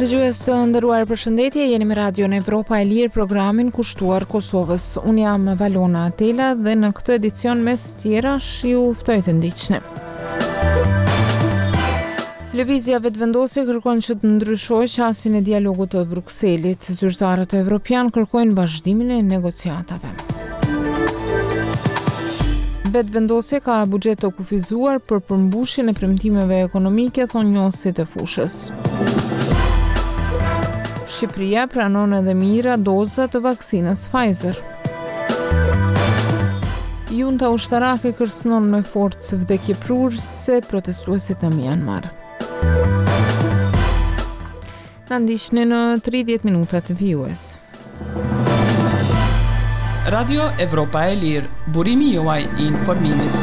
Dëgjues të nderuar, përshëndetje, jeni me Radion Evropa e Lirë, programin kushtuar Kosovës. Unë jam Valona Atela dhe në këtë edicion mes tjerash ju ftoj të ndiqni. Lëvizja vetëvendosje kërkon që të ndryshojë qasjen e dialogut të Brukselit. Zyrtarët evropian kërkojnë vazhdimin e negociatave. Vetëvendosje ka buxhet të kufizuar për përmbushjen e premtimeve ekonomike, thonë njohësit e fushës. Shqipëria pranon edhe mira doza të vaksinës Pfizer. Junta ushtarake kërcënon me forcë vdekjeprurëse protestuesit në Myanmar. Na ndiqni në 30 minuta të vijues. Radio Evropa e Lirë, burimi juaj I informimit.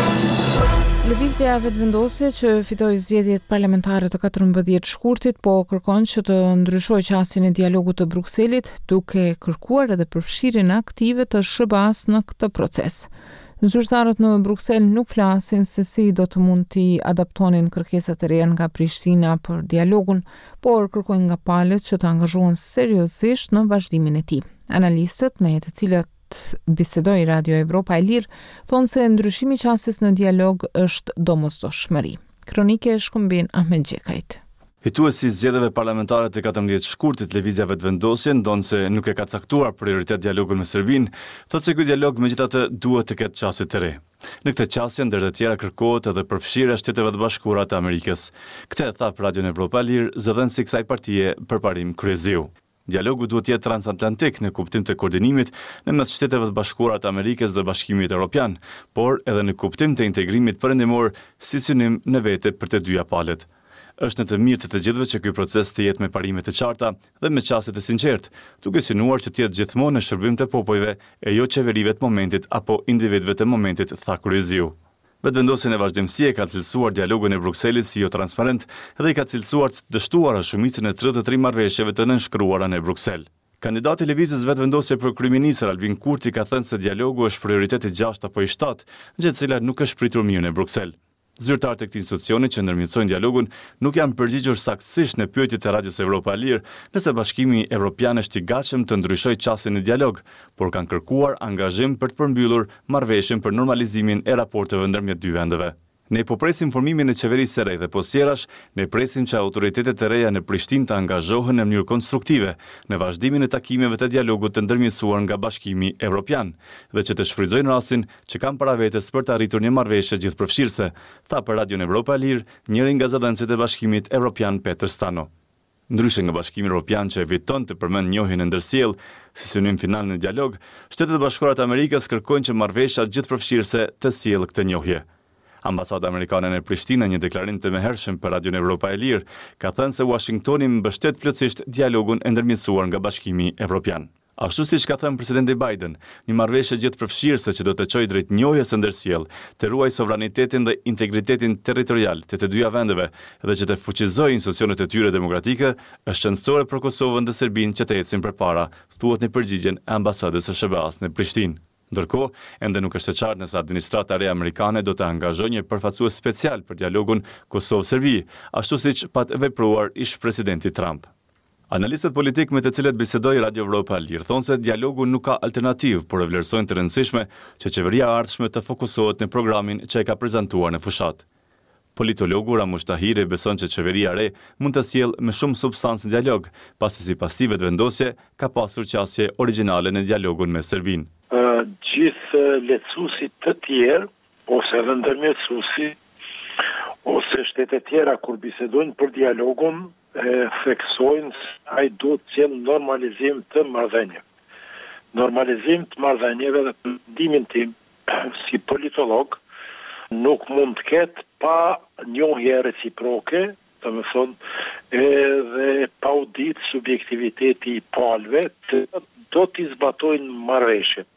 Lëvizja vetëvendosje që fitoi zgjedhjet parlamentare të 14 shkurtit, po kërkon që të ndryshojë qasjen e dialogut të Brukselit, duke kërkuar edhe përfshirjen aktive të SBA-s në këtë proces. Zyrtarët në Bruksel nuk flasin se si do të mund t'i adaptonin kërkesat e reja nga Prishtina për dialogun, por kërkojnë nga palët që të angazhohen seriozisht në vazhdimin e tij. Analistët me të cilët bisedoi Radio Evropa e Lirë thonë se ndryshimi I qasjes në dialog është domosdoshmëri. Kronike e shkëmbin Ahmed Gjekajt. Fituesi zgjedhjeve parlamentare të 14 shkurtit, lëvizja vetëvendosje ndonë se nuk e ka caktuar prioritet dialogun me Serbinë, thotë se ky dialog megjithatë duhet të ketë qasje të re. Në këtë qasje ndër të tjera kërkohet edhe përfshirja e Shteteve të Bashkuara të Amerikës. Këtë e tha për Radio Evropa e Lirë zëdhënësi I kësaj partie përparim kryeziu. Dialogu duhet të jetë transatlantik në kuptim të koordinimit në mes Shteteve të Bashkuara të Amerikës dhe Bashkimit Evropian, por edhe në kuptim të integrimit perëndimor si synim në vete për të dyja palët. Është në të mirë të gjithëve që ky proces të jetë me parime të qarta dhe me qasje të sinqertë, duke synuar që të jetë gjithmonë në shërbim të popujve e jo qeverive të momentit apo individëve të momentit, tha kryeziu. Vetëvendosjen e vazhdimësie ka cilësuar dialogun e Brukselit si jo transparent dhe I ka cilësuar të dështuara shumicën e 33 marrëveshjeve të nënshkruara në Bruksel. Kandidati I lëvizjes vetëvendosje për kryeministër Albin Kurti ka thënë se dialogu është prioritet I 6 apo I 7, gjë e cila nuk është pritur mirë në Bruksel. Zyrtarët e këtij institucioni që ndërmjetësojnë dialogun nuk janë përgjigjur saktësisht në pyetjet e Radios Evropa e Lirë nëse Bashkimi Evropian është I gatshëm të ndryshojë qasjen e dialog, por kanë kërkuar angazhim për të përmbyllur marrëveshjen për normalizimin e raporteve ndërmjet dy vendeve. Ne po presim formimin e qeverisë së re dhe posjerash, ne presim që autoritetet e reja në Prishtinë të angazhohen në mënyrë konstruktive në vazhdimin e takimeve të dialogut të ndërmjetësuar nga Bashkimi Evropian dhe që të shfrytëzojnë rastin që kanë para vetes për të arritur një marrëveshje gjithëpërfshirëse, tha për Radio Evropa e Lirë njëri nga zëdhënësit e Bashkimit Evropian Petr Stano. Ndryshe nga Bashkimi Evropian që eviton të përmend njohjen e ndërsjellë si synim final në dialog, Shtetet e Bashkuara të Amerikës kërkojnë që marrëveshja gjithëpërfshirëse të sjellë këtë njohje. Ambasada amerikane në Prishtinë, një deklarim të mehershëm për Radio Evropa e Lirë, ka thënë se Washingtoni mbështet plotësisht dialogun e ndërmjetësuar nga Bashkimi Evropian. Ashtu siç ka thënë presidenti Biden, një marrëveshje gjithëpërfshirëse që do të çojë drejt njohjes së ndërsjellë, të ruajë sovranitetin dhe integritetin territorial të të dyja vendeve dhe që të fuqizojë institucionet e tyre demokratike, është qëndësore për Kosovën dhe Serbinë që të ecin përpara, thuhet në përgjigjen e ambasadës së SBA-s në Prishtinë. Ndërkohë, ende nuk është e qartë nëse administrata e re amerikane do të angazhojë një përfaqësues special për dialogun Kosovë-Serbi, ashtu siç pat vepruar ish presidenti Trump. Analistët politik me të cilët bisedoi Radio Evropa e Lirë thonë se dialogu nuk ka alternativë, por e vlerësojnë të rëndësishme që qeveria e ardhshme të fokusohet në programin që e ka prezantuar në fushat. Politologu Ramush Tahiri beson që qeveria e re mund të sjellë me shumë substancë në dialog, pasi sipas tij vetëvendosje ka pasur qasje origjinale në dialogun me Serbinë. Gjithë lehtësuesit të tjerë, ose edhe ndërmjetësuesi, ose shtete tjera kur bisedojnë për dialogun, theksojnë se ai duhet të sjellë normalizim të marrëdhënieve. Normalizim të marrëdhënieve dhe mendimin tim si politolog nuk mund të ketë pa njohje reciproke, edhe pa u ditë subjektiviteti I palëve, do t'i zbatojnë marrëveshjet.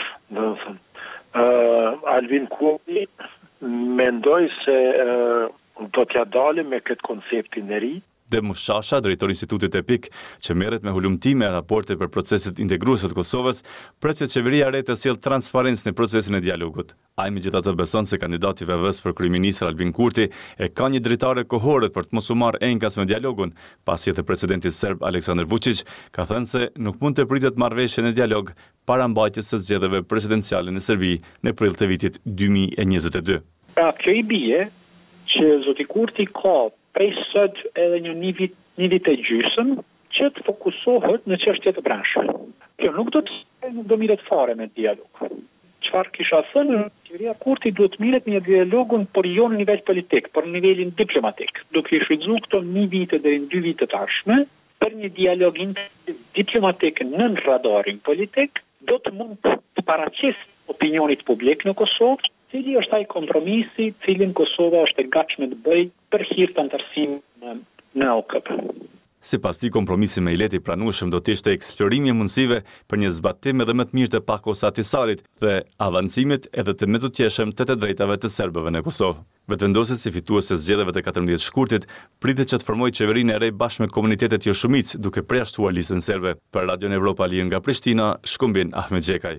Albin Kurti mendoj se do t'ja dalim me këtë konceptin e ri. Mushasha, drejtori i Institutit EPIK, që merret me hulumtime e raporte për proceset integruese të Kosovës, pret që qeveria e re të sjellë transparencë në procesin e dialogut. Ai megjithatë beson se kandidati i VV-s për kryeministër Albin Kurti e ka një dritare kohore për të mos u marrë enkas me dialogun, pasi edhe presidenti serb Aleksandar Vučić ka thënë se nuk mund të pritet marrëveshje në dialog para mbajtjes së zgjedhjeve presidenciale në Serbi në prill të vitit 2022. Pra, kjo i bie që zoti Kurti ka prej sot edhe një vit e gjysmë që të fokusohet në çështje të brendshme. Kjo nuk do miret fare me dialog. Çfarë kisha thënë, qeveria Kurti duhet miret me dialogun, por jo në nivel politik, por në nivelin diplomatik. Duke i shfrytzuar këto 1 vit deri në 2 vit të tashme për një dialog diplomatik nën radarin politik, do të mund të paraqesë opinionit publik në Kosovë, cili është ai kompromisi, cilin Kosova është e gatshme të bëjë për hir të antarësimit në OKB. Sipas tij, kompromisi me Ileti i pranueshëm do të ishte eksplorimi i mundësive për një zbatim edhe më të mirë të Pakosatisarit dhe avancimit edhe të më të qeshëm të drejtave të serbëve në Kosovë. Vetëvendosës si fituese zgjedhjeve të 14 shkurtit pritet që të formojë qeverinë e re bashkë me komunitetet jo shumicë, duke përjashtuar listën serbe. Për Radion Evropa Lir nga Prishtina, shkëmbin Ahmet Xhekaj.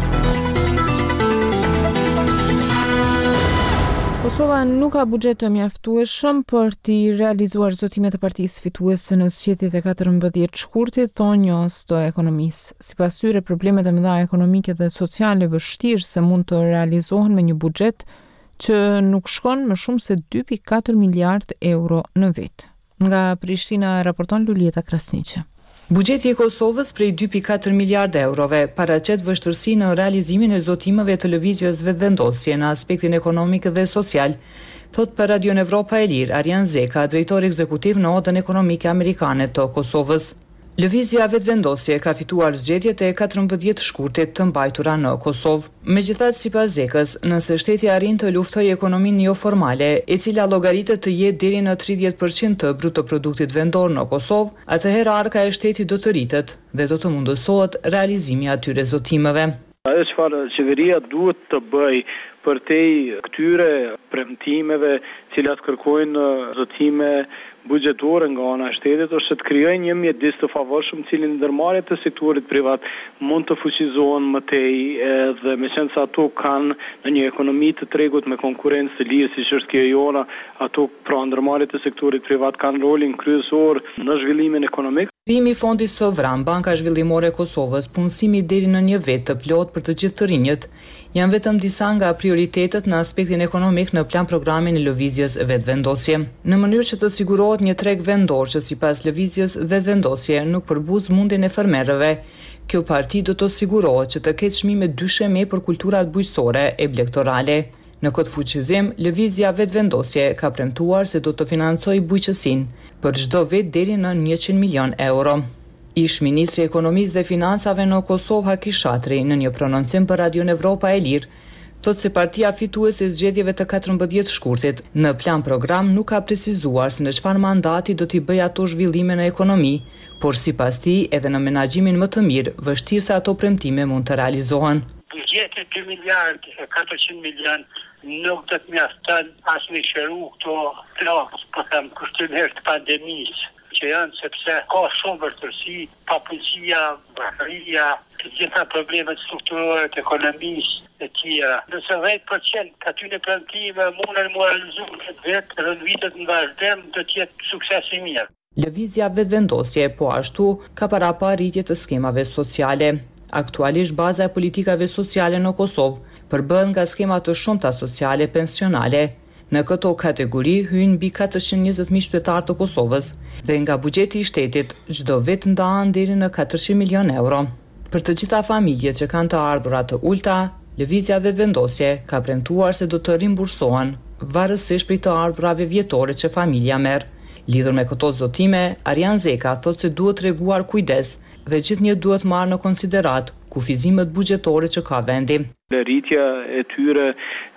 Kosova nuk ka buxhet të mjaftueshëm për të realizuar zotimet e partisë fituese në zgjedhjet e 14 shkurtit, thonë një sto ekonomisë. Sipas tyre, problemet e mëdha ekonomike dhe sociale vështirë se mund të realizohen me një buxhet që nuk shkon më shumë se 2.4 miliard euro në vit. Nga Prishtina raporton Lulieta Krasniqi. Buxheti i Kosovës prej 2.4 miliard eurove paraqet vështirësi në realizimin e zotimeve të lëvizjes vetëvendosje në aspektin ekonomik dhe social, thot për Radion Evropa e Lir Arjan Zeka, drejtor ekzekutiv në Odën Ekonomike Amerikane të Kosovës. Lëvizja vetëvendosje ka fituar zgjedhjet e 14 shkurtit të mbajtura në Kosovë. Megjithatë, sipas Zekës, nëse shteti arrin të luftojë ekonominë jo formale, e cila llogaritet të jetë deri në 30% të brutoproduktit vendor në Kosovë, atëherë arka e shtetit do të rritet dhe do të mundësohet realizimi i atyre zotimeve. Ajo çfarë qeveria duhet të bëjë për te këtyre premtimeve, cilat kërkojnë zotime buxhetore nga ana e shtetit, është të krijojë një mjedis të favorshëm, cilin ndërmarrjet të sektorit privat mund të fuqizohen më tej dhe meqense se ato kanë në një ekonomi të tregut me konkurrencë të lirë, siç është kjo jona, ato pra ndërmarrjet të sektorit privat kanë rolin kryesor në zhvillimin ekonomik. Krimi i fondit sovran, Banka Zhvillimore e Kosovës, punësimi deri në një vit të plot për të gjithë të rinjët, janë vetëm disa nga prioritetet në aspektin ekonomik në plan programin e lëvizjes vetëvendosje. Në mënyrë që të sigurohet një treg vendor që sipas lëvizjes vetëvendosje nuk përbuz mundjen e fermerëve, kjo parti do të sigurohet që të ketë çmime dysheme për kulturat bujqësore e blegtorale. Në këtë fuqizim, lëvizja vetëvendosje ka premtuar se do të financojë bujqësinë për çdo vit deri në 100 milion euro. Ish ministri i Ekonomisë dhe Financave në Kosovë Haki Shatri në një prononcim për Radion Evropa e Lir, thotë se partia fituese e zgjedhjeve të 14 shkurtit në plan program nuk ka precizuar se në çfarë mandati do t'i bëjë ato zhvillime në ekonomi, por sipas tij edhe në menaxhimin më të mirë, vështirë se ato premtime mund të realizohen. Buxheti 2 miliard e 400 milion nuk do të mjafton as me shëru këto plot, po them kushtimet të pandemisë që janë, sepse ka shumë vështirësi, papëlqia, brakëria, të gjitha problemet strukturore të ekonomisë e tjera. Nëse 10% atyre premtime mundën të realizohen këtë vit, edhe në vitet në vazhdim do të jetë sukses i mirë. Lëvizja vetëvendosje po ashtu ka para pa rritje të skemave sociale. Aktualisht baza e politikave sociale në Kosovë përbëhet nga skema të shumta sociale pensionale. Në këto kategori hyjnë mbi 420.000 qytetarë të Kosovës dhe nga buxheti i shtetit çdo vit ndahen deri në 400 milion euro. Për të gjitha familjet që kanë të ardhura të ulta, lëvizja vetëvendosje ka premtuar se do të rimbursohen varësisht prej të ardhurave vjetore që familja merr. Lidhur me këto zotime, Arjan Zeka thotë se duhet treguar kujdes dhe gjithnjë duhet marrë në konsiderat kufizimet buxhetore që ka vendi. Rritja e tyre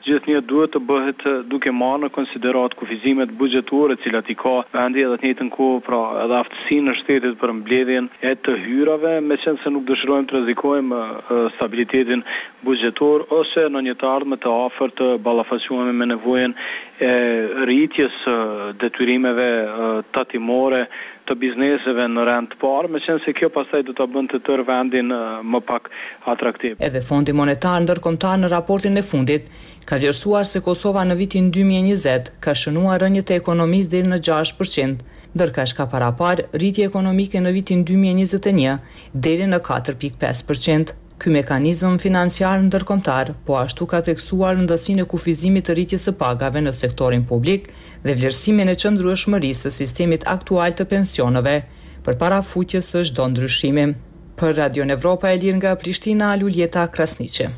gjithnjë duhet të bëhet duke marrë në konsiderat kufizimet buxhetore të cilat I ka vendi edhe të njëjtën kohë pra edhe aftësinë e shtetit për mbledhjen e të hyrave, meqense nuk dëshirojmë të rrezikojmë stabilitetin buxhetor ose në një të ardhme të afërt të ballafaqohemi me nevojën e rritjes detyrimeve tatimore të bizneseve në rend të parë, meqense kjo pastaj do ta bënte tërë vendin më pak atraktiv. Edhe Fondi Monetar Ndërkombëtar në raportin e fundit ka vlerësuar se Kosova në vitin 2020 ka shënuar rënjët e ekonomisë deri në 6%, ndërkaq ka parapar rritje ekonomike në vitin 2021 deri në 4.5%. Ky mekanizëm financiar ndërkombëtar po ashtu ka theksuar rëndësinë e kufizimit të rritjes së pagave në sektorin publik dhe vlerësimin e qëndrueshmërisë së sistemit aktual të pensioneve përpara fuqjes së çdo ndryshimi. Për Radio Evropa e Lirë nga Prishtina, Luljeta Krasniqe.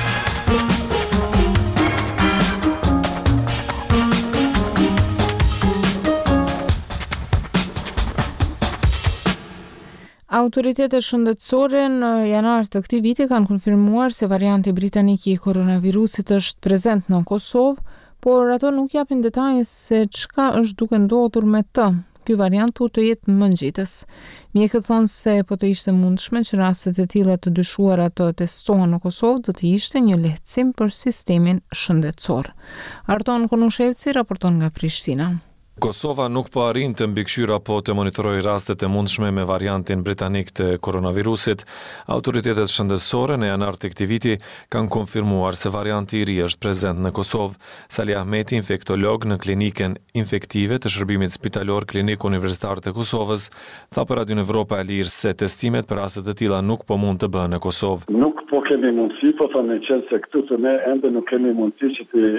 Autoritetet shëndetësore në janar të këtij viti kanë konfirmuar se varianti britanik I koronavirusit është prezent në Kosovë, por ato nuk japin detaje se çka është duke ndodhur me të. Ky variant po të jetë mëngjetës. Mjekët thonë se po të ishte mundshme që rastet e tilla të dyshuara të testohen në Kosovë do të ishte një lehtësim për sistemin shëndetësor. Arton Konushevci raporton nga Prishtina. Kosova nuk po arrin të mbikëqyr apo të monitorojë rastet e mundshme me variantin britanik të koronavirusit. Autoritetet shëndetësore në janar të këtij viti kanë konfirmuar se varianti I ri është prezent në Kosovë. Sali Ahmeti, infektolog në klinikën infektive të shërbimit spitalor Klinik Universitar të Kosovës, tha për Radio Evropa e Lirë se testimet për raste të tilla nuk po mund të bëhen në Kosovë. Nuk po kemi mundësi, po thonë qenë se këtu të ne ende nuk kemi mundësi që të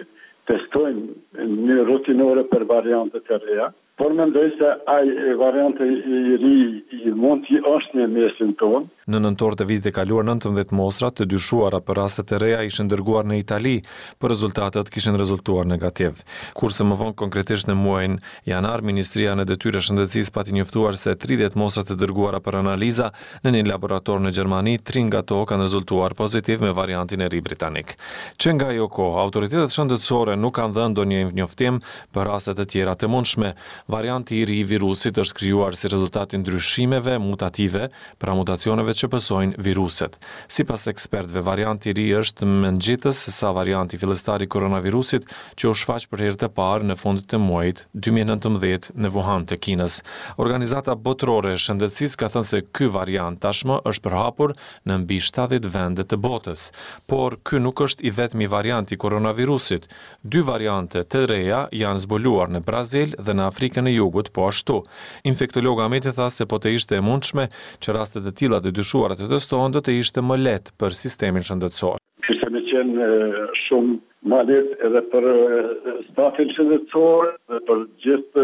testojnë një rutinore për variantet e reja, por mendoj se ai variante I ri I mund të është në mesin tonë. Në nëntor të vitit e kaluar 19 mostra të dyshuara për rastet e reja ishin dërguar në Itali, por rezultatet kishin rezultuar negativ. Kurse më vonë konkretisht në muajin janar, Ministria në Detyrë Shëndetësisë pati njoftuar se 30 mostra të dërguara për analiza në një laborator në Gjermani, 3 nga to kanë rezultuar pozitiv me variantin e ri britanik. Që nga ajo kohë, autoritetet shëndetësore nuk kanë dhënë ndonjë njoftim për raste të tjera të mundshme. Varianti I ri I virusit është krijuar si rezultat I ndryshimeve mutative, pra mutacioneve që pësojnë viruset. Sipas ekspertëve, varianti I ri është mëngjetës se sa varianti fillestar I koronavirusit që u shfaq për herë të parë në fund të muajit 2019 në Wuhan të Kinës. Organizata botërore e shëndetësisë ka thënë se ky variant tashmë është përhapur në mbi 70 vende të botës, por ky nuk është I vetmi varianti I koronavirusit. 2 variante të reja janë zbuluar në Brazil dhe në Afrikën e Jugut, po ashtu. Infektologa Ahmeti tha se po të ishte e mundshme që rastet e tilla të dyshuara të testohen do të ishte më lehtë për sistemin shëndetësor. Kishte më qenë shumë më lehtë edhe për stafin shëndetësor dhe për gjithë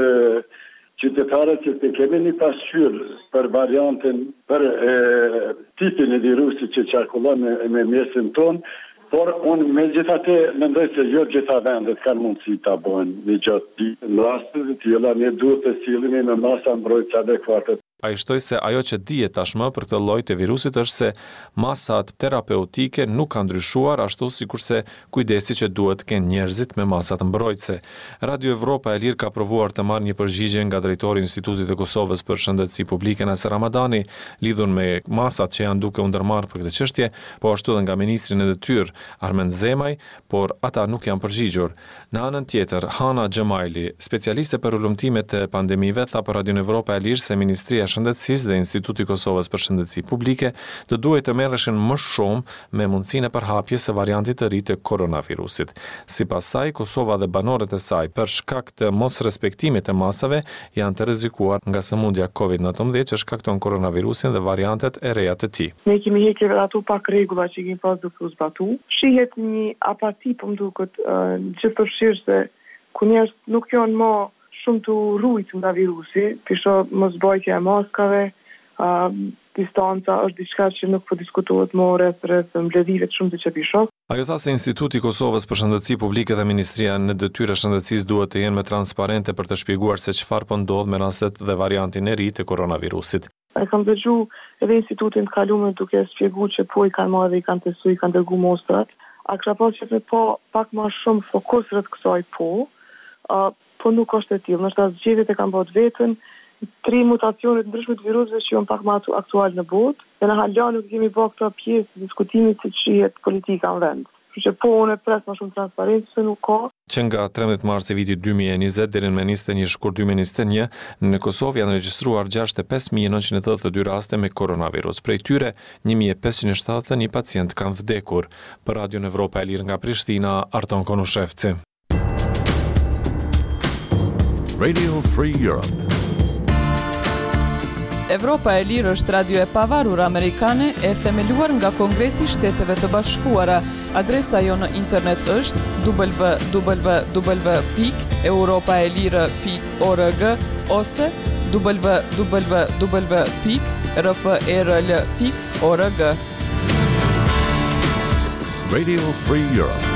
qytetarët që të kemi një pasqyrë për variantin, për tipin e virusit që qarkullon në mesin tonë. Por unë me gjithate mendoj se jo gjitha vendet kanë mundësi ta bëjnë një gjatë në rastet të tilla ne duhet të sillemi në masa mbrojtëse adekuate. Ai shtoi se ajo që dihet tashmë për këtë lloj të virusit është se masat terapeutike nuk kanë ndryshuar ashtu sikurse kujdesi që duhet të kenë njerëzit me masat mbrojtëse. Radio Evropa e Lirë ka provuar të marrë një përgjigje nga drejtori I Institutit të Kosovës për Shëndetësi Publike Naser Ramadani lidhur me masat që janë duke u ndërmarrë për këtë çështje, po ashtu edhe nga ministri I detyrë Armend Zemaj, por ata nuk janë përgjigjur. Në anën tjetër, Hana Xhemaili, specialiste për ulëmtimet e pandemive, tha për Radio Evropa e Lirë se Ministria Shëndetësisë dhe Instituti I Kosovës për Shëndetësi Publike do duhet të merreshin më shumë me mundësinë e përhapjes së variantit të ri të koronavirusit. Sipas saj, Kosova dhe banorët e saj për shkak të mosrespektimit të masave janë të rrezikuar nga sëmundja COVID-19 që shkakton koronavirusin dhe variantet e reja të tij. Ne kemi hequr ato pak rregulla që kemi pas duke u zbatu. Shihet një apati po më duket gjithëpërfshirëse ku njerëz nuk janë më shumë të rrujtë nga virusi, pisho mosbojtja e maskave, distanca është diçka që nuk po diskutohet më rreth mbledhjeve të shumta që pisho. Ajo tha se Instituti I Kosovës për Shëndetësi Publike dhe Ministria në Detyrë Shëndetësisë duhet të jenë më transparente për të shpjeguar se çfarë po ndodh me rastet dhe variantin e ri të koronavirusit. E kam dëgjuar edhe institutin të kaluar duke shpjeguar që po I kanë marrë dhe I kanë testuar, I kanë dërguar mostrat. A kisha pas që me pak ma shumë fokus rreth kësaj po nuk është e tillë. Nështë zgjedhjet e kanë bërë vetën 3 mutacione të ndryshme të virusëve që janë pak më aktual në botë, dhe në hala nuk kemi bërë këtë pjesë të diskutimit si shihet politika në vend. Kështu që unë pres më shumë transparencë se nuk ka. Që nga 13 mars e vitit 2020 deri në 21 shkurt 2021, në Kosovë janë regjistruar 65.982 raste me koronavirus. Prej tyre 1.571 pacient kanë vdekur. Për Radion Evropa e Lirë nga Prishtina, Arton Konushevci. Radio Free Europe. Evropa e Lirë është radio e pavarur amerikane e themeluar nga Kongresi i Shteteve të Bashkuara. Adresa jo në internet është www.europaelire.org ose www.rfrl.org. Radio Free Europe.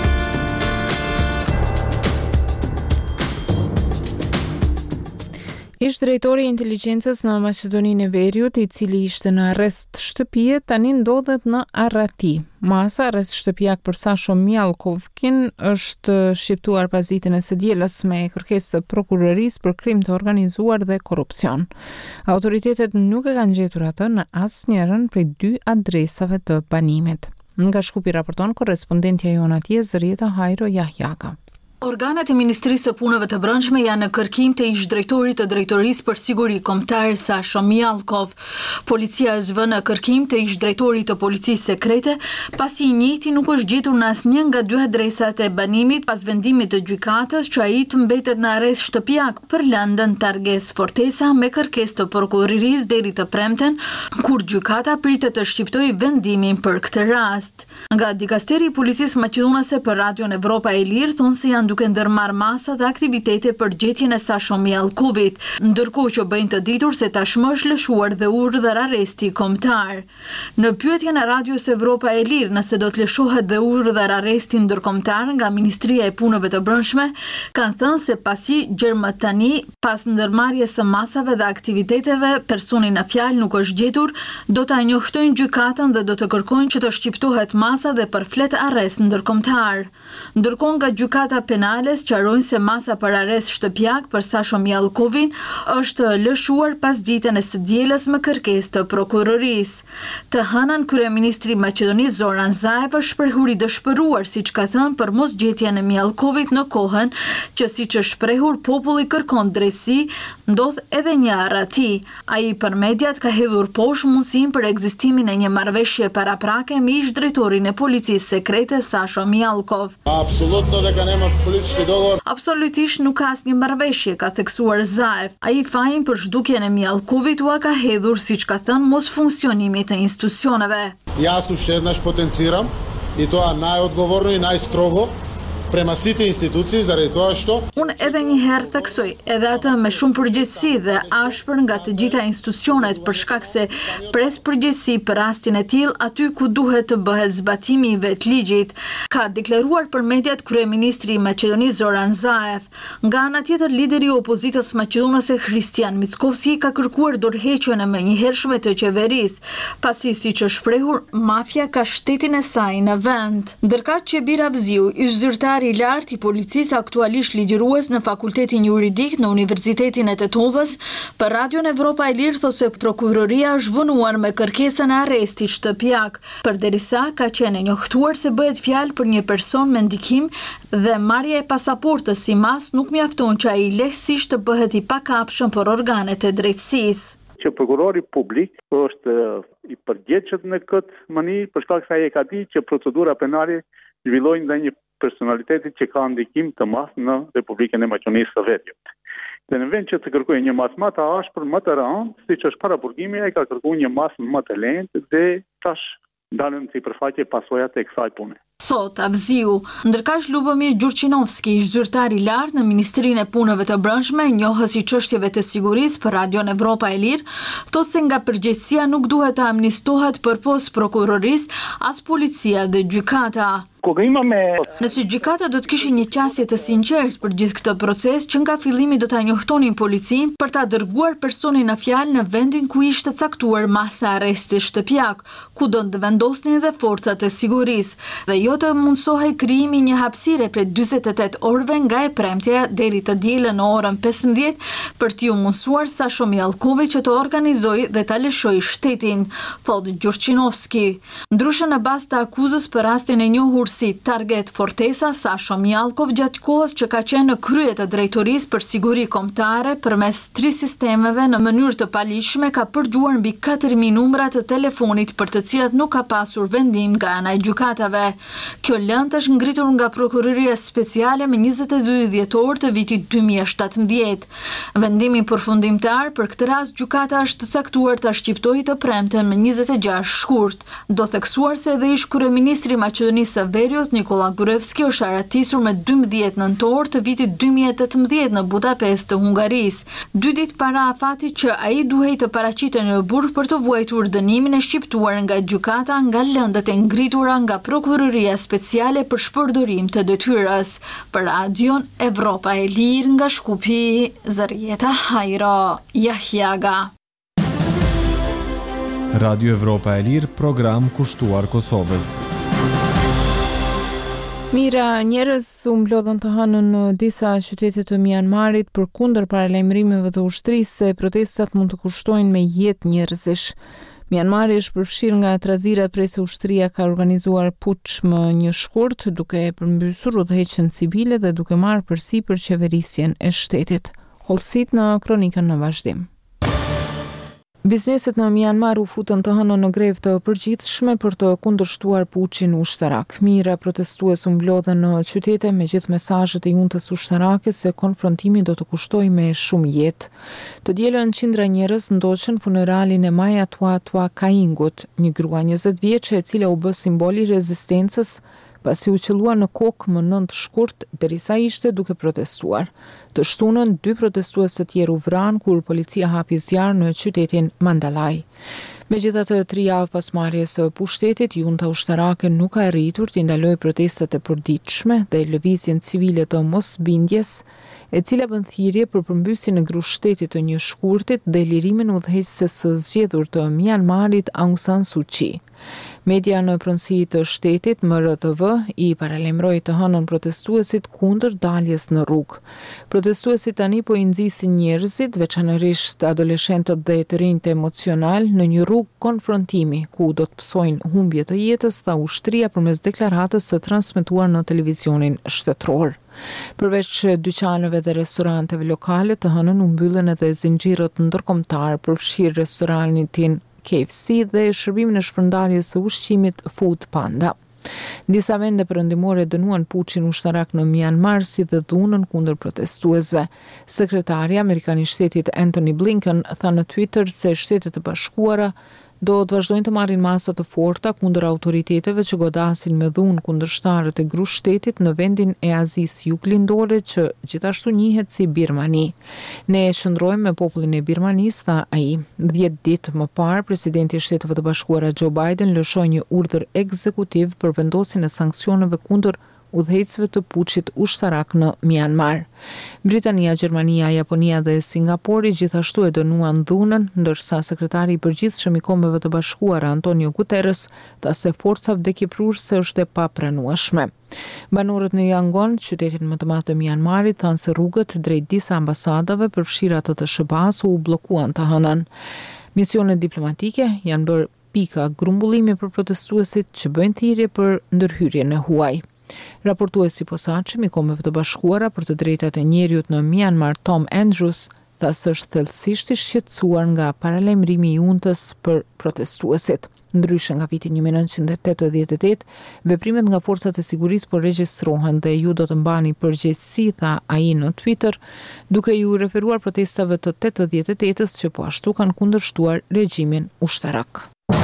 Ish drejtori i inteligjencës në Maqedoninë e Veriut, i cili ishte në arrest shtëpie, tani ndodhet në Arrati. Masa arrest shtëpiak për Sasho Mjalkovkin është shqiptuar pas ditën e së dielës me kërkesë të prokurorisë për krim të organizuar dhe korrupsion. Autoritetet nuk e kanë gjetur atë në asnjërin prej 2 adresave të banimit. Nga Shkupi raporton korrespondentja jon atje Zërieta Hajro Jahjaka. Organet e Ministrisë së Punëve të Brendshme janë në kërkim të ish drejtorit të Drejtorisë për Siguri Kombëtare Sasho Mjalkov. Policia është vënë në kërkim të ish drejtorit të Policisë Sekrete, pasi i njëjti nuk është gjetur në asnjë nga 2 adresat e banimit pas vendimit të gjykatës që ai të mbetet në arrest shtëpiak për lëndën Targes Fortesa me kërkesë të prokurorisë deri të premten, kur gjykata pritet të shqiptojë vendimin për këtë rast. Nga Dikasteri i Policisë Maqedonase për Radion Evropa e Lirë thonë se janë duke ndërmarr masa dhe aktivitete për gjetjen e Sasho Mjalkovit, ndërkohë që bëjnë të ditur se tashmë është lëshuar dhe urdhër arresti kombëtar. Në pyetjen e Radios Evropa e Lirë nëse do të lëshohet dhe urdhër arresti ndërkombëtar nga Ministria e Punëve të Brendshme, kanë thënë se pasi gjermët tani, pas ndërmarrjes së masave dhe aktiviteteve, personi në fjalë nuk është gjetur, do ta njoftojnë gjykatën dhe do të kërkojnë që të shqiptohet masa dhe përflet arrest ndërkombëtar. Ndërkohë nga gjykata penale sqarojnë se masa për arrest shtëpiak për Sasho Mjalkovin është lëshuar pas ditën e së dielës me kërkesë të prokurorisë. Të hënën kryeministri i Maqedonisë Zoran Zaev është shprehur i dëshpëruar, siç ka thënë, për mosgjetjen e Mjalkovit në kohën që siç është shprehur populli kërkon drejtësi, ndodh edhe një Arrati. Ai për mediat ka hedhur poshtë mundësinë për ekzistimin e një marrëveshje paraprake me ish drejtorin e Policisë Sekrete Sasho Mjalkov. Absolutisht nuk ka asnjë marrëveshje, ka theksuar Zaev. Ai fajin për zhdukjen e Mjalkovit ua ka hedhur, siç ka thënë, mos funksionimit të institucioneve. Јас уште еднаш потенцирам и тоа најодговорно и најстрого prema site institucije zaради тоа што Unë edhe një herë theksoj, edhe atë me shumë përgjegjësi dhe ashpër nga të gjitha institucionet për shkak se pres përgjegjësi për rastin e tillë aty ku duhet të bëhet zbatimi i vetligjit, ka deklaruar për mediat kryeministri i Maqedonisë Zoran Zaev. Nga ana tjetër, lideri i opozitës maqedonase Hristijan Mickovski ka kërkuar dorëheqjen e menjëhershme të qeverisë, pasi siç është shprehur, mafia ka shtetin e saj në vend. Ndërkaq Çebir Avziu, ish zyrtar i lartë i policisë, aktualisht ligjërues në Fakultetin Juridik në Universitetin e Tetovës, për Radion Evropa e Lirë thosë se prokuroria është vënuar me kërkesën e arrestit shtëpiak, përderisa ka qenë njohtuar se bëhet fjalë për një person me ndikim dhe marrja e pasaportës si mas nuk mjafton që ai lehtësisht të bëhet i pakapshëm për organet e drejtësisë. Që prokurori publik është i përgjegjshëm në këtë mënyrë për shkak se ai e ka ditë që procedura penale zhvillojnë nga një personaliteti që ka ndikim të madh në Republikën e Maqedonisë së Veriut. Dhe në vend që të kërkojë një masë më të ashpër, më të rëndë, siç është paraburgimi, ai ka kërkuar një masë më të lehtë dhe tash dalën sipërfaqe pasojat e kësaj pune. Thot Avziu. Ndërkaq Lubomir Gjurqinovski, ish zyrtar i lartë në Ministrinë e Punëve të Brendshme, njohës i çështjeve të sigurisë për Radion Evropa e Lirë, thotë se nga përgjegjësia nuk duhet të amnistohet përpos prokurorisë as policia dhe gjykata. Nëse gjykata do të kishte një qasje të sinqertë për gjithë këtë proces, që nga fillimi do ta njohtonin policinë për ta dërguar personin në fjalë në vendin ku ishte caktuar masa arresti shtëpiak, ku do të vendosnin dhe forcat e sigurisë, dhe jo të mundsohej krijimi një hapësire prej 48 orëve nga e premtja deri të dielën në orën 15 për t'ju mundsuar Sasho Mjallkovi që të organizojë dhe ta lëshojë shtetin, thot Gjurqinovski. Ndryshe në bazë të akuzës për rastin e njohur si Target Fortesa, Sasho Mjallkov gjatë kohës që ka qenë në krye të drejtorisë për siguri kombëtare përmes 3 sistemeve në mënyrë të paligjshme ka përgjuar mbi 4.000 numra të telefonit për të cilat nuk ka pasur vendim nga ana e gjykatave. Kjo lëndë është ngritur nga Prokuroria Speciale me 22 dhjetor të vitit 2017. Vendimi përfundimtar për këtë rast gjykata është të caktuar ta shqiptojë të premten me 26 shkurt. Do theksuar se edhe ish kryeministri i Maqedonisë së Veriut Nikola Gruevski është aratisur me 12 nëntor të vitit 2018 në Budapest të Hungarisë, 2 ditë para afatit që ai duhej të paraqitej në burg për të vuajtur dënimin e shqiptuar nga gjykata nga lëndët e ngritura nga Prokuroria Speciale për shpërdorim të detyrës. Për Radion Evropa e Lirë nga Shkupi, Zarieta Hajro, Jahjaga. Radio Evropa e Lirë, program kushtuar Kosovës. Mira njerëz u mblodhën të hënën në disa qytete të Myanmarit përkundër paralajmërimeve të ushtrisë se protestat mund të kushtojnë me jetë njerëzish. Myanmari është përfshirë nga trazirat prej se ushtria ka organizuar puç më një shkurt, duke përmbysur udhëheqjen civile dhe duke marrë përsipër qeverisjen e shtetit. Hollësit në kronikën në vazhdim. Bizneset në Myanmar u futën të hënën në grevë të përgjithshme për të kundërshtuar puçin ushtarak. Mijëra protestues u mblodhen në qytete me gjithë mesazhet e juntës ushtarake se konfrontimi do të kushtojë me shumë jetë. Të dielën qindra njerëz ndoqën funeralin e Maja Tua Kaingut, një grua 20 vjeçe e cila u bë simboli i rezistencës pasi u qellua në kokë më 9 shkurt derisa ishte duke protestuar. Të shtunën 2 protestues të tjerë u vranë kur policia hapi zjarr në qytetin Mandalay. Megjithatë, 3 javë pas marrjes së pushtetit, junta ushtarake nuk ka arritur të ndalojë protestat e përditshme dhe lëvizjen civile të mosbindjes, e cila bën thirrje për përmbysjen e gruashtetit të një shkurtit dhe lirimin udhëheqëses së zgjedhur të Myanmarit Aung San Suu Kyi. Media në pronësi të shtetit, MRTV, i paralajmëroi të hënën protestuesit kundër daljes në rrugë. Protestuesit tani po i nxisin njerëzit, veçanërisht adoleshentët dhe të rinjtë emocional, në një rrugë konfrontimi, ku do të psojnë humbje të jetës, tha ushtria përmes deklaratës së transmetuar në televizionin shtetëror. Përveç dyqaneve dhe restoranteve lokale, të hënën u mbyllën edhe zinxhirët ndërkombëtar, përfshirë restoranin KFC dhe shërbimin e shpërndarjes së ushqimit Food Panda. Disa vende perëndimore dënuan puçin ushtarak në Myanmar si dhe dhunën kundër protestuesve. Sekretari amerikan i shtetit Antony Blinken tha në Twitter se Shtetet e Bashkuara do të vazhdojnë të marrin masa të forta kundër autoriteteve që godasin me dhunë kundërshtarët e gruashtetit në vendin e Azisë Juglindore që gjithashtu njihet si Birmani. Ne qëndrojmë me popullin e Birmanisë, tha ai. 10 ditë më parë, presidenti i Shteteve të Bashkuara Joe Biden lëshoi një urdhër ekzekutiv për vendosjen e sanksioneve kundër udhëheqësve të puçit ushtarak në Myanmar. Britania, Gjermania, Japonia dhe Singapori gjithashtu e dënuan dhunën, ndërsa sekretari i përgjithshëm i Kombeve të Bashkuara Antonio Guterres tha se forca vdekjepruese është e papranueshme. Banorët në Yangon, qytetin më të madh të Myanmarit, thanë se rrugët drejt disa ambasadave përfshirë ato të SBA-s u bllokuan të hënën. Misionet diplomatike janë bërë pika grumbullimi për protestuesit që bëjnë thirrje për ndërhyrjen e huaj. Raportuesi i posaçëm i Kombeve të Bashkuara për të drejtat e njerëzit në Myanmar, Tom Andrews, tha se është thellësisht i shqetësuar nga paralajmërimi i juntës për protestuesit. Ndryshe nga viti 1988, veprimet nga forcat e sigurisë po regjistrohen dhe ju do të mbani përgjegjësi, tha ai në Twitter, duke ju referuar protestave të 88-s që po ashtu kanë kundërshtuar regjimin ushtarak.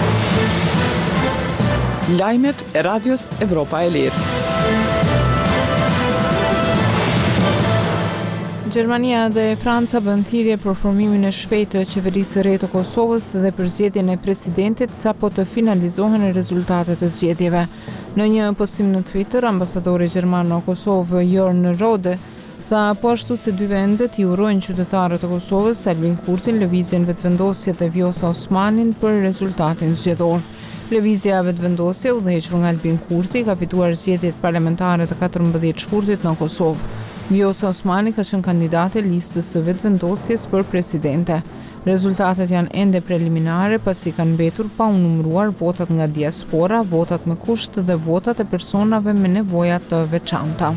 Lajmet e Radios Evropa e Lirë. Gjermania dhe Franca bën thirrje për formimin e shpejtë të qeverisë së re të Kosovës dhe për zgjedhjen e presidentit sapo të finalizohen rezultatet e zgjedhjeve. Në një postim në Twitter, ambasadori gjerman në Kosovë, Jörn Rode, tha po ashtu se dy vendet i urojnë qytetarët të Kosovës, Albin Kurtin, Lëvizjen Vetëvendosje dhe Vjosa Osmanin për rezultatin zgjedhor. Lëvizja Vetëvendosje, udhëhequr nga Albin Kurti, ka fituar zgjedhjet parlamentare të 14 shkurtit në Kosovë. Vjosa Osmani ka qenë kandidate listës së Vetëvendosjes për presidente. Rezultatet janë ende preliminare pasi kanë mbetur pa u numëruar votat nga diaspora, votat me kusht dhe votat e personave me nevoja të veçanta.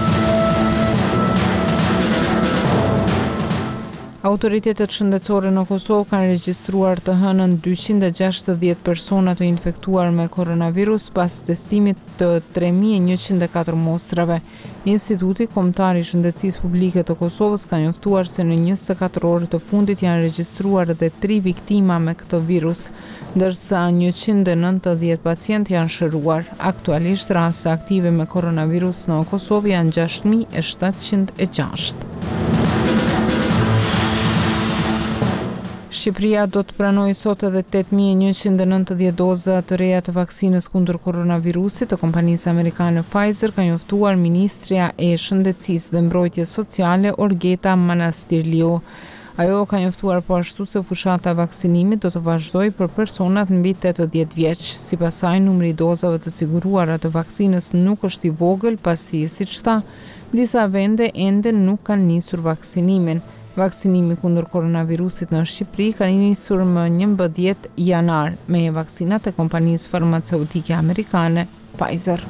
Autoritetet shëndetësore në Kosovë kanë regjistruar të hënën 260 persona të infektuar me koronavirus pas testimit të 3104 mostrave. Instituti Kombëtar i Shëndetësisë Publike të Kosovës ka njoftuar se në 24 orët të fundit janë regjistruar edhe 3 viktima me këtë virus, ndërsa 190 pacientë janë shëruar. Aktualisht raste aktive me koronavirus në Kosovë janë 6706. Shqipëria do të pranojë sot edhe 8190 doza të reja të vaksinës kundër koronavirusit të kompanisë amerikane Pfizer, ka njoftuar Ministria e Shëndetësisë dhe Mbrojtjes Sociale Orgeta Manastirliu. Ajo ka njoftuar po ashtu se fushata e vaksinimit do të vazhdojë për personat mbi 80 vjeç. Sipas saj, numri i dozave të siguruara të vaksinës nuk është i vogël pasi, siç tha, disa vende ende nuk kanë nisur vaksinimin. Vaksinimi kundër koronavirusit në Shqipëri ka nisur më 11 janar me vaksinat e kompanisë farmaceutike amerikane Pfizer.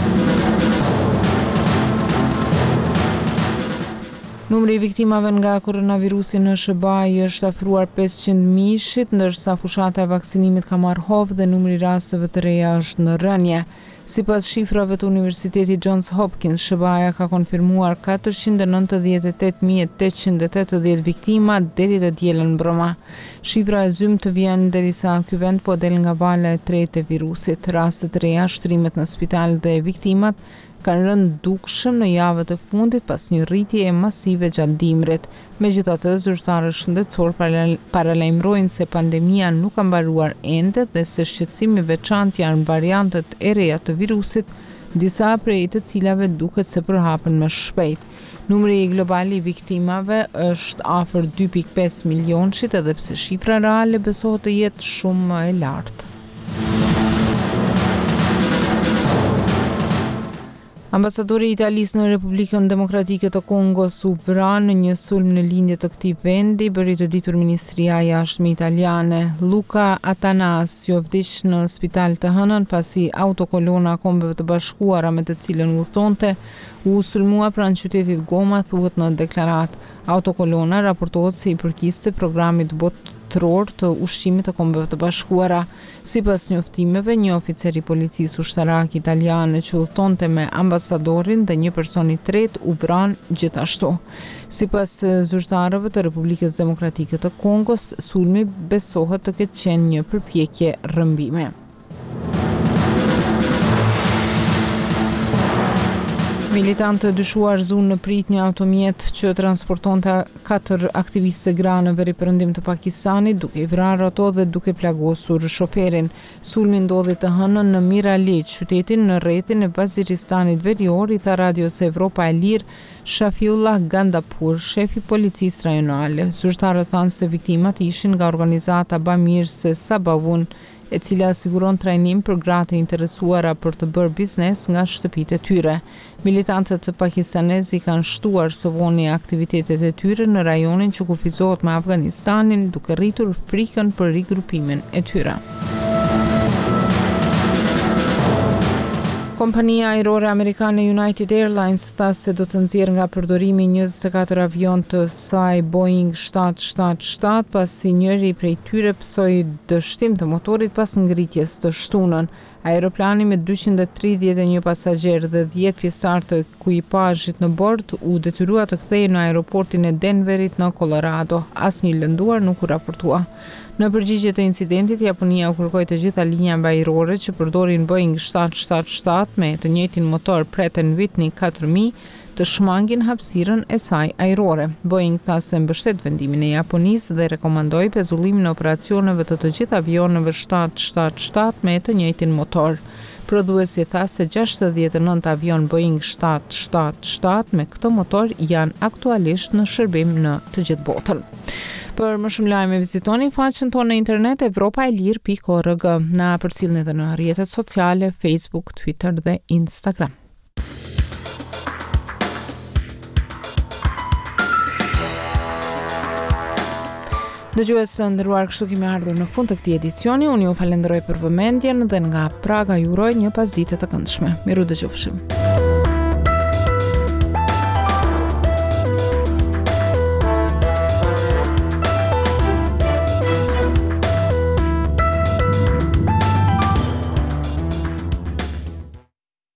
Numri i viktimave nga koronavirusi në SBA është afruar 500.000-shit, ndërsa fushata e vaksinimit ka marrë hovë dhe numri i rasteve të reja është në rënje. Sipas shifrave të Universitetit Johns Hopkins, SBA ka konfirmuar 498.880 viktima deri të dielën mbrëma. Shifra e zymt vjen derisa ky vend po del nga vala e tretë e virusit. Rastet e reja, shtrimet në spital dhe viktimat kanë rënë dukshëm në javët e fundit pas një rritje masive gjatë dimrit. Megjithatë, zyrtarët shëndetësor paralajmërojnë se pandemia nuk ka mbaruar ende dhe se shqetësimi veçantë janë variantet e reja të virusit, disa prej të cilave duket se përhapen më shpejt. Numri global i viktimave është afër 2.5 milionshit, edhe pse shifra reale besohet të jetë shumë më e lartë. Ambasadori i Italisë në Republikën Demokratike të Kongos u vran në një sulm në lindje të këtij vendi, bëri të ditur Ministria e Jashtme italiane. Luca Atanasio vdiq në spital të hënën pasi autokolona e Kombeve të Bashkuara me të cilën udhëtonte u sulmua pranë qytetit Goma, thuhet në deklaratë. Autokolona raportohet se i përkiste programit botëror të ushqimit të Kombeve të Bashkuara. Sipas njoftimeve, një oficer i policisë ushtarake italiane që udhëtonte me ambasadorin dhe një person i tretë u vran gjithashtu. Sipas zyrtarëve të Republikës Demokratike të Kongos, sulmi besohet të ketë qenë një përpjekje rrëmbime. Militantë dyshuar zunë në prit një automjet që transportonte 4 aktivistë gra në veri perëndim të Pakistanit, duke i vrarë ato dhe duke plagosur shoferin. Sulmi ndodhi të hënën në Miraliç, qytetin në rrethin e Vaziristanit Verior, i tha Radios Evropa e Lirë Shafiullah Gandapur, shefi policisë rajonale. Zyrtarët thanë se viktimat ishin nga organizata bamirëse Sabavun, e cila siguron trajnim për gratë interesuara për të bërë biznes nga shtëpitë e tyre. Militantët pakistanezi kanë shtuar së voni aktivitetet e tyre në rajonin që kufizohet me Afganistanin, duke rritur frikën për rigrupimin e tyre. Kompania ajrore amerikane United Airlines tha se do të nxjerrë nga përdorimi 24 avion të saj Boeing 777 pasi njëri prej tyre psoi dështim të motorit pas ngritjes të shtunën. Aeroplani me 231 pasagjerë dhe 10 pjesëtar të ekuipazhit në bord u detyrua të kthehej në aeroportin e Denverit në Colorado. Asnjë lënduar nuk u raportua. Në përgjigje të incidentit, Japonia u kërkoi të gjitha linjave ajrore që përdorin Boeing 777 me të njëjtin motor Pratt & Whitney 4000 të shmangin hapësirën e saj ajrore. Boeing tha se mbështet vendimin e Japonisë dhe rekomandoi pezullimin e operacioneve të gjithë avionëve 777 me të njëjtin motor. Prodhuesi tha se 69 avion Boeing 777 me këtë motor janë aktualisht në shërbim në të gjithë botën. Për më shumë lajme vizitoni faqen tonë në internet evropaelir.org. Na përcjellni edhe në rrjetet sociale Facebook, Twitter dhe Instagram. Dëgjues së nderuar, kështu kemi ardhur në fund të këtij edicioni. Unë ju falenderoj për vëmendjen dhe nga Praga ju uroj një pasditë të këndshme. Miru dëgjofshim.